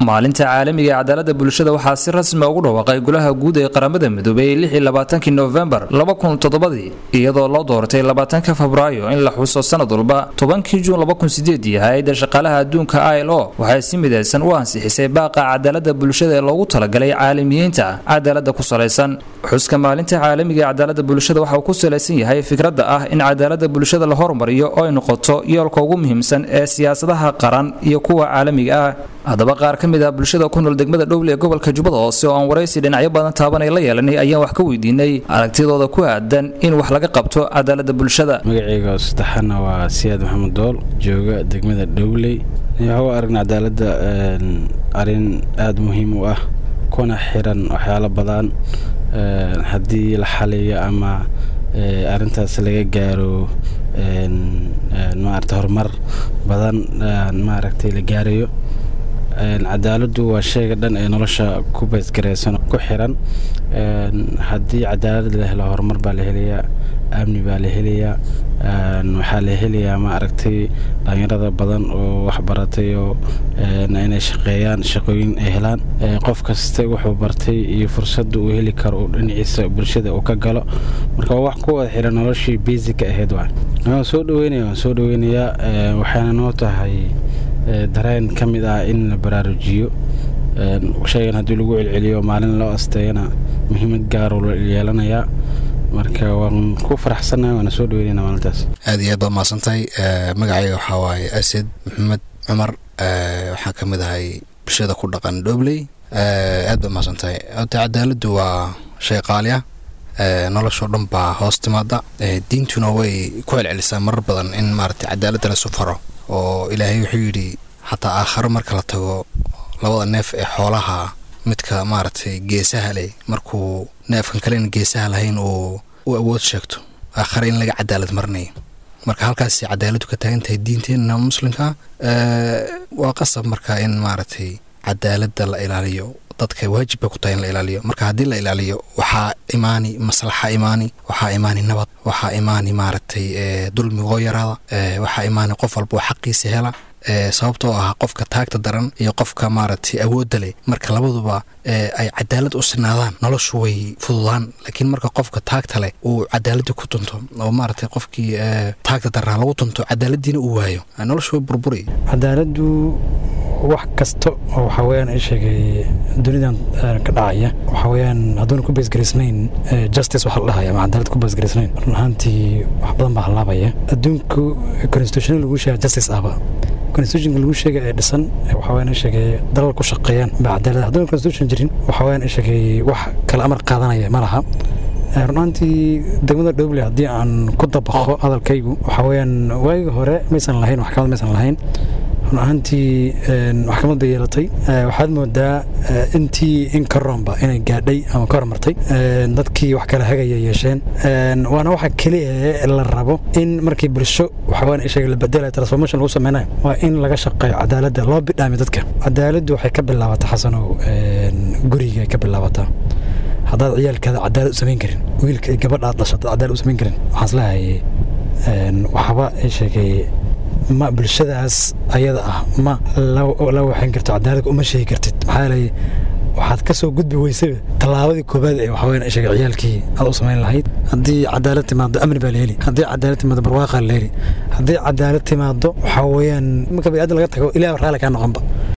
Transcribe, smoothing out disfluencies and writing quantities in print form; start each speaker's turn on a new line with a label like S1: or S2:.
S1: maalinta caalamiga ee cadaaladda bulshada waxaa si rasmi ugu dhawaaqay golaha guud ee qaramada midoobay 26 November 2007 iyadoo loo doortay 20 Febraayo in la xuso sanad walba 10 Juun 2008 hay'adda shaqaalaha adduunka ILO waxay si midaysan u ansixisay baaqa cadaaladda bulshada ee loogu talagalay caalamiyiinta cadaaladda ku saleysan xuska maalinta caalamiga ee cadaaladda bulshada waxa uu ku saleysan yahay fikradda ah in cadaaladda bulshada la horumariyo oo ay noqoto yoolka ugu muhiimsan ee siyaasadaha qaran iyo kuwa caalamiga ah hadaba qaar kamid ah bulshada ku nool degmada Dhowle ee gobolka Jubbada Hoose oo aan wareysi dhinacyo badan taabanay la yeelanay ayaan wax ka weydiinay aragtidooda ku aadan in wax laga qabto cadaaladda bulshada
S2: magacayga saddexana waa Siyaad Maxamed Dool jooga degmada Dhowle waxaa aragnaa cadaaladda arin aad muhiim u ah kuna xiran waxyaalo badan hadii la xaliyo ama arintaas laga gaaro maarta horumar badan maaragtay la gaarayo cadaaladdu waa shayga dhan ee nolosha ku baysgareysan ku xiran hadii cadaalad la helo horumar baa la helayaa amni baa la helayaa waxaa la helayaa maaragtay dhalinyarada badan oo wax baratay oo inay shaqeeyaan shaqooyin ay helaan qof kasta wuxuu bartay iyo fursad uu heli karo dhinaciisa bulshada uu ka galo marka wax ku wada xiran noloshii basic ahayd waan soo dhaweynayaa waxaana noo tahay dareen kamid ah in la baraarujiyo shaygan hadii lagu celceliyo maalin loo asteeyana muhiimad gaar ah yeelanayaa marka waan ku faraxsanahay waan soo dhaweynaa maalintaas
S3: aad iyo aad baa maasantay magacayga waxa waaye Asad Maxamed Cumar waxa kamid ahay bulshada ku dhaqan Dhowle aad baa maasantay cadaaladdu waa shay qaali ah nolosha dhan baa hoos timaada diintuna way ku celcelisaa marar badan in maartay cadaaladda la sufaro oo Ilaahay wuxuu yiri hatta aakhir marka la tago labada neef ee xoolaha midka maartay geesaha leh markuu neefkan kale in geesaha lahayn oo awood sheegto aakhir in laga cadaalad marnay marka halkaas cadaaladdu ka taagantay diinteena muslimka waa qasab marka in maartay cadaaladda la ilaaliyo dadka waajib ku tahay in la ilaaliyo marka hadii la ilaaliyo waxa imaani maslaxa imaani waxa imaani nabad waxa imaani maartay dulmi oo yaraada waxa imaani qof walba xaqiisa hela sababtoo ah qofka taagta daran iyo qofka maartay awood leh marka labaduba ay cadaalad u sinaadaan noloshu way fududaan laakiin marka qofka taagta leh uu cadaalad ku tunto oo maartay qofkii taagta daran lagu tunto cadaaladina uu waayo noloshu way burburi
S4: cadaaladdu wax kasto oo waxa weeyaan ay sheegay dunidan ka dhacaya waxa weeyaan haddii ku baysgareysnayn justice waxa la dhahayaa ama cadaalad ku baysgareysnayn runtii wax badan baa halaabaya adduunku constitution lagu sheegay justice aba constitution lagu sheegay ee dhisan waxa weeyaan ay sheegay dalal ku shaqeeyaan baa cadaalad haddii constitution jirin waxa weeyaan ay sheegay wax kala amar qaadanaya ma laha runtii degmada Dhowle hadii aan ku dabaqo hadalkaygu waxa weeyaan waagi hore maysan lahayn wax kale maysan lahayn runtii maxkamadda yeelatay waxaad moodaa intii in karoonba inay gaadhay ama ka hormartay dadkii wax kala hagaya yeesheen waana waxa kaliya la rabo in markii bulsho waxa weyn ay sheegay la bedelayo transformation lagu sameeyo waa in laga shaqeeyo cadaaladda loo bidhaamiyo dadka cadaaladdu waxay ka bilaabataa xasanow guriga ka bilaabataa haddaad ciyaalkaada cadaalad u samayn karin wiilka gabadhaad dhashay cadaalad u samayn karin waxaan islahay waxba ay sheegay ma bulshadaas ayada ah ma la waxaan karto cadaalad uma sheegi kartid maxaa yeelay waxaad ka soo gudbi weysay talaabadii koobaad ee waxa weyn ay sheegay ciyaalkii aad u sameyn lahayd hadii cadaalad timaado amni baa la heli hadii cadaalad timaado barwaaqo la heli hadii cadaalad timaado waxa weeyaan marka bini'aadam laga tago ilaahay raali ka noqonba